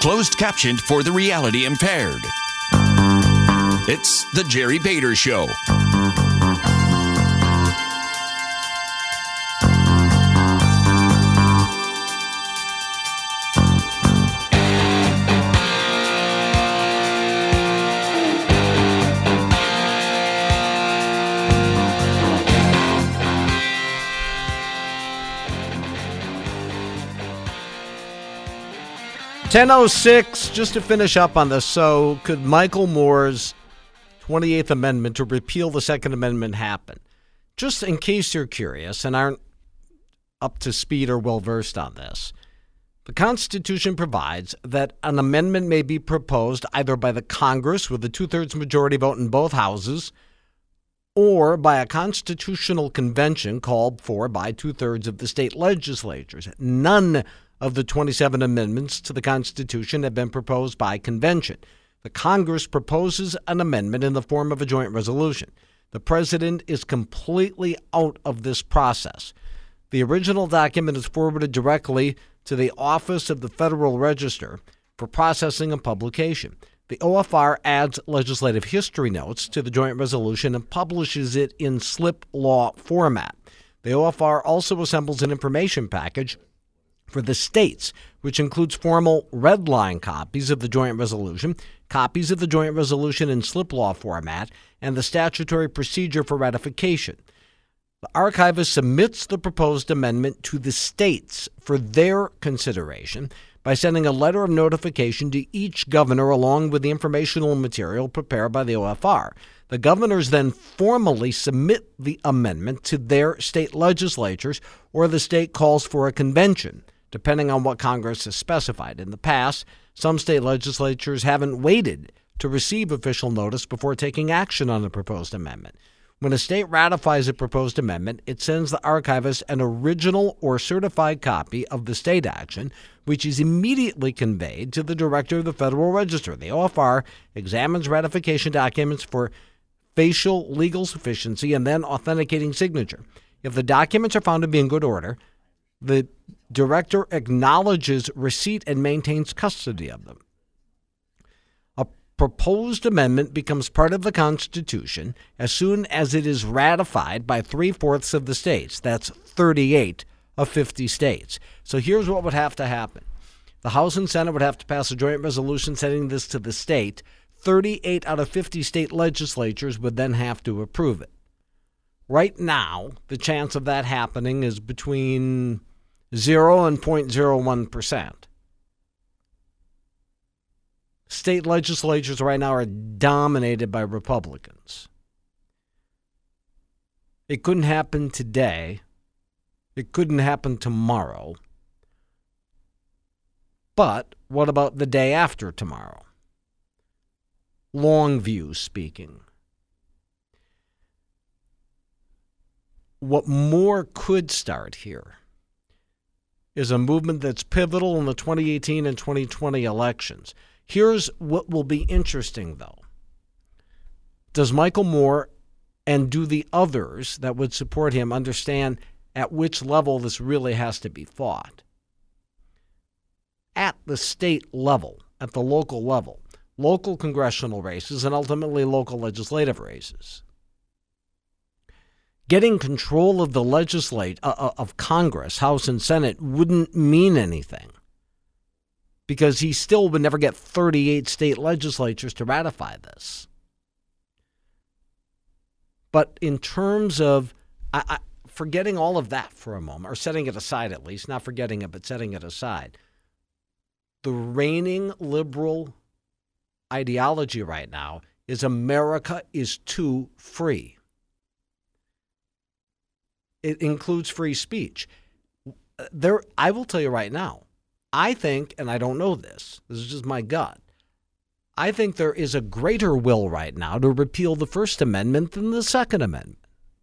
closed captioned for the reality impaired. It's The Jerry Bader Show. .10:06, just to finish up on this. So could Michael Moore's 28th Amendment to repeal the Second Amendment happen? Just in case you're curious and aren't up to speed or well-versed on this, the Constitution provides that an amendment may be proposed either by the Congress with a two-thirds majority vote in both houses or by a constitutional convention called for by two-thirds of the state legislatures. None of the 27 amendments to the Constitution have been proposed by convention. The Congress proposes an amendment in the form of a joint resolution. The president is completely out of this process. The original document is forwarded directly to the Office of the Federal Register for processing and publication. The OFR adds legislative history notes to the joint resolution and publishes it in slip law format. The OFR also assembles an information package for the states, which includes formal red line copies of the joint resolution, copies of the joint resolution in slip law format, and the statutory procedure for ratification. The archivist submits the proposed amendment to the states for their consideration by sending a letter of notification to each governor along with the informational material prepared by the OFR. The governors then formally submit the amendment to their state legislatures, or the state calls for a convention, depending on what Congress has specified. In the past, some state legislatures haven't waited to receive official notice before taking action on the proposed amendment. When a state ratifies a proposed amendment, it sends the archivist an original or certified copy of the state action, which is immediately conveyed to the director of the Federal Register. The OFR examines ratification documents for facial legal sufficiency and then authenticating signature. If the documents are found to be in good order, the director acknowledges receipt and maintains custody of them. A proposed amendment becomes part of the Constitution as soon as it is ratified by 3/4 of the states. That's 38 of 50 states. So here's what would have to happen. The House and Senate would have to pass a joint resolution sending this to the state. 38 out of 50 state legislatures would then have to approve it. Right now, the chance of that happening is between 0 and 0.01%. State legislatures right now are dominated by Republicans. It couldn't happen today. It couldn't happen tomorrow. But what about the day after tomorrow? Long view speaking. What more could start here is a movement that's pivotal in the 2018 and 2020 elections. Here's what will be interesting, though. Does Michael Moore and do the others that would support him understand at which level this really has to be fought? At the state level, at the local level, local congressional races and ultimately local legislative races. Getting control of the of Congress, House and Senate, wouldn't mean anything because he still would never get 38 state legislatures to ratify this. But in terms of forgetting all of that for a moment, or setting it aside at least, not forgetting it, but setting it aside, the reigning liberal ideology right now is America is too free. It includes free speech. I will tell you right now, I think, and I don't know this is just my gut, I think there is a greater will right now to repeal the First Amendment than the Second Amendment.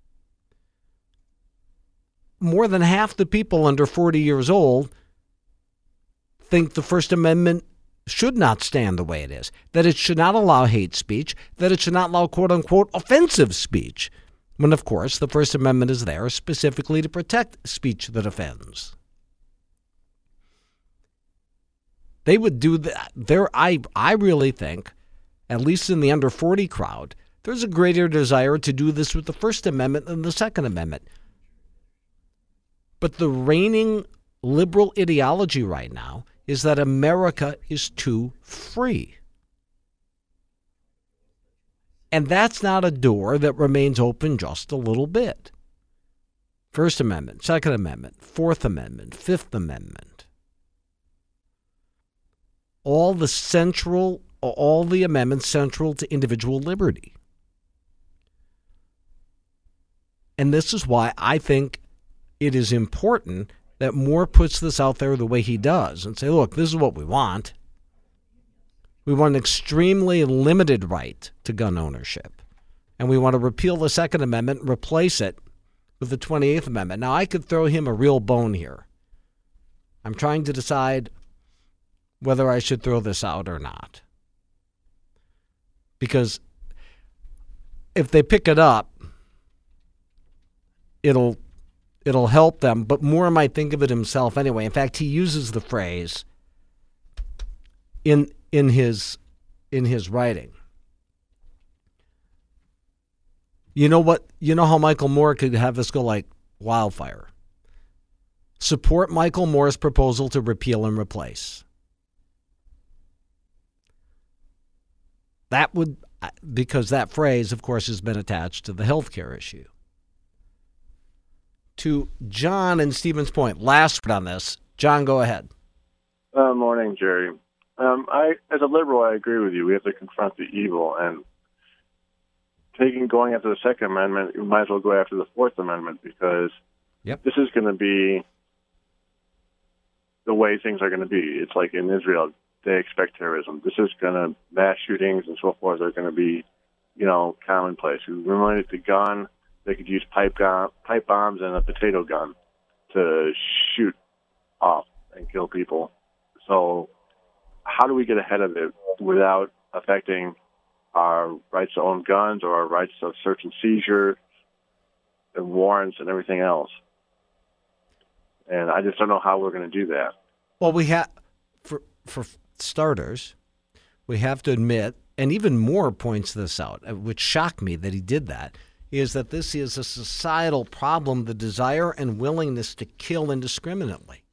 More than half the people under 40 years old think the First Amendment should not stand the way it is, that it should not allow hate speech, that it should not allow quote-unquote offensive speech, when, of course, the First Amendment is there specifically to protect speech that offends. They would do that. I really think, at least in the under 40 crowd, there's a greater desire to do this with the First Amendment than the Second Amendment. But the reigning liberal ideology right now is that America is too free. And that's not a door that remains open just a little bit. First Amendment, Second Amendment, Fourth Amendment, Fifth Amendment. All the amendments central to individual liberty. And this is why I think it is important that Moore puts this out there the way he does and say, look, this is what we want. We want an extremely limited right to gun ownership. And we want to repeal the Second Amendment and replace it with the 28th Amendment. Now, I could throw him a real bone here. I'm trying to decide whether I should throw this out or not. Because if they pick it up, it'll help them, but Moore might think of it himself anyway. In fact, he uses the phrase in his writing. You know what? You know how Michael Moore could have this go like wildfire. Support Michael Moore's proposal to repeal and replace. That would, because that phrase, of course, has been attached to the healthcare issue. To John in Stevens Point. Last word on this. John, go ahead. Morning, Jerry. As a liberal, I agree with you. We have to confront the evil, and going after the Second Amendment, you might as well go after the Fourth Amendment, because This is going to be the way things are going to be. It's like in Israel, they expect terrorism. This is going to, mass shootings and so forth are going to be, commonplace. We reminded the gun, they could use pipe bombs and a potato gun to shoot off and kill people. So how do we get ahead of it without affecting our rights to own guns or our rights of search and seizure and warrants and everything else? And I just don't know how we're going to do that. Well, we have, for starters, we have to admit, and even Moore points this out, which shocked me that he did that, is that this is a societal problem, the desire and willingness to kill indiscriminately.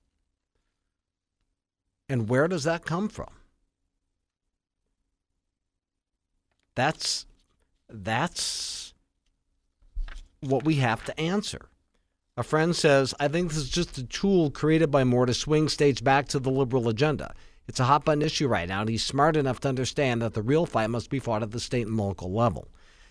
And where does that come from? That's what we have to answer. A friend says, I think this is just a tool created by Moore to swing states back to the liberal agenda. It's a hot-button issue right now, and he's smart enough to understand that the real fight must be fought at the state and local level.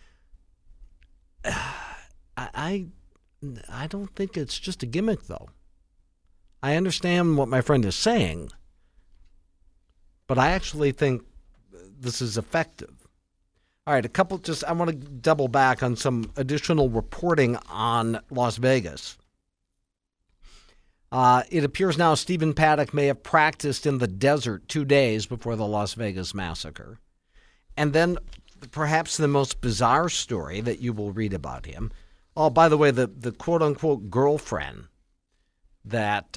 I don't think it's just a gimmick, though. I understand what my friend is saying, but I actually think this is effective. All right, I want to double back on some additional reporting on Las Vegas. It appears now Stephen Paddock may have practiced in the desert 2 days before the Las Vegas massacre. And then perhaps the most bizarre story that you will read about him. Oh, by the way, the quote-unquote girlfriend that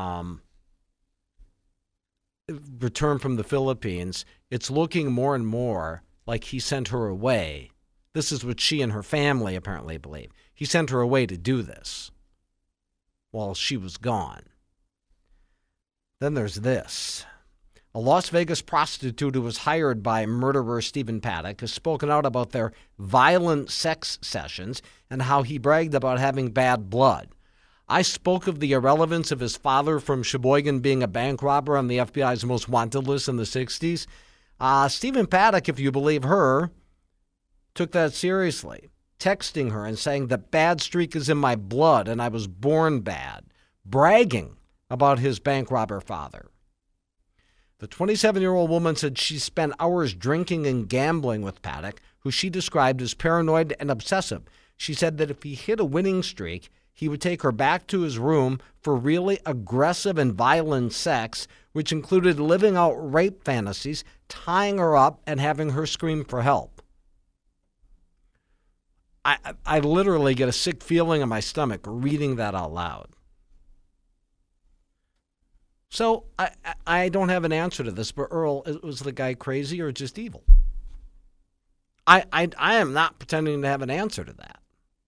returned from the Philippines, it's looking more and more like he sent her away. This is what she and her family apparently believe. He sent her away to do this while she was gone. Then there's this. A Las Vegas prostitute who was hired by murderer Stephen Paddock has spoken out about their violent sex sessions and how he bragged about having bad blood. I spoke of the irrelevance of his father from Sheboygan being a bank robber on the FBI's most wanted list in the 60s. Stephen Paddock, if you believe her, took that seriously, texting her and saying that bad streak is in my blood and I was born bad, bragging about his bank robber father. The 27-year-old woman said she spent hours drinking and gambling with Paddock, who she described as paranoid and obsessive. She said that if he hit a winning streak, he would take her back to his room for really aggressive and violent sex, which included living out rape fantasies, tying her up, and having her scream for help. I literally get a sick feeling in my stomach reading that out loud. So I don't have an answer to this, but Earl, was the guy crazy or just evil? I am not pretending to have an answer to that.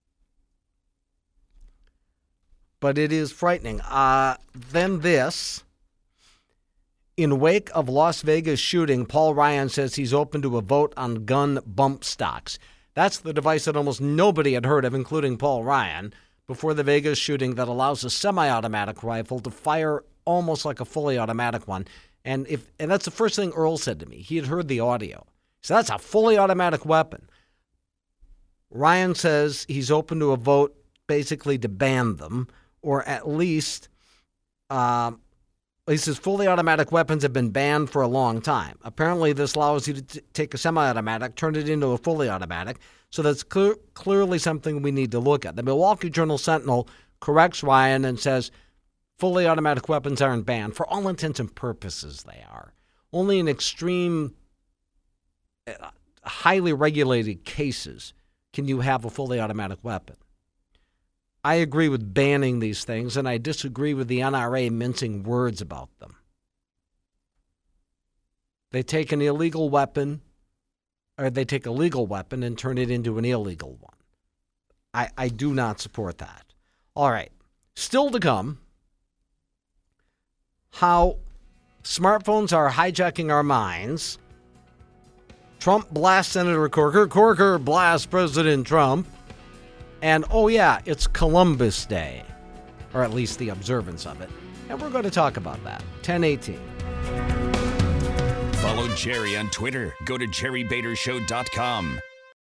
But it is frightening. Then this. In wake of Las Vegas shooting, Paul Ryan says he's open to a vote on gun bump stocks. That's the device that almost nobody had heard of, including Paul Ryan, before the Vegas shooting that allows a semi-automatic rifle to fire almost like a fully automatic one. And that's the first thing Earl said to me. He had heard the audio. So that's a fully automatic weapon. Ryan says he's open to a vote basically to ban them, or at least he says fully automatic weapons have been banned for a long time. Apparently, this allows you to take a semi-automatic, turn it into a fully automatic. So that's clearly something we need to look at. The Milwaukee Journal-Sentinel corrects Ryan and says fully automatic weapons aren't banned. For all intents and purposes, they are. Only in extreme, highly regulated cases can you have a fully automatic weapon. I agree with banning these things, and I disagree with the NRA mincing words about them. They take an illegal weapon, or they take a legal weapon and turn it into an illegal one. I do not support that. All right. Still to come, how smartphones are hijacking our minds. Trump blasts Senator Corker. Corker blasts President Trump. And, oh yeah, it's Columbus Day, or at least the observance of it. And we're going to talk about that. 10:18. Follow Jerry on Twitter. Go to jerrybadershow.com.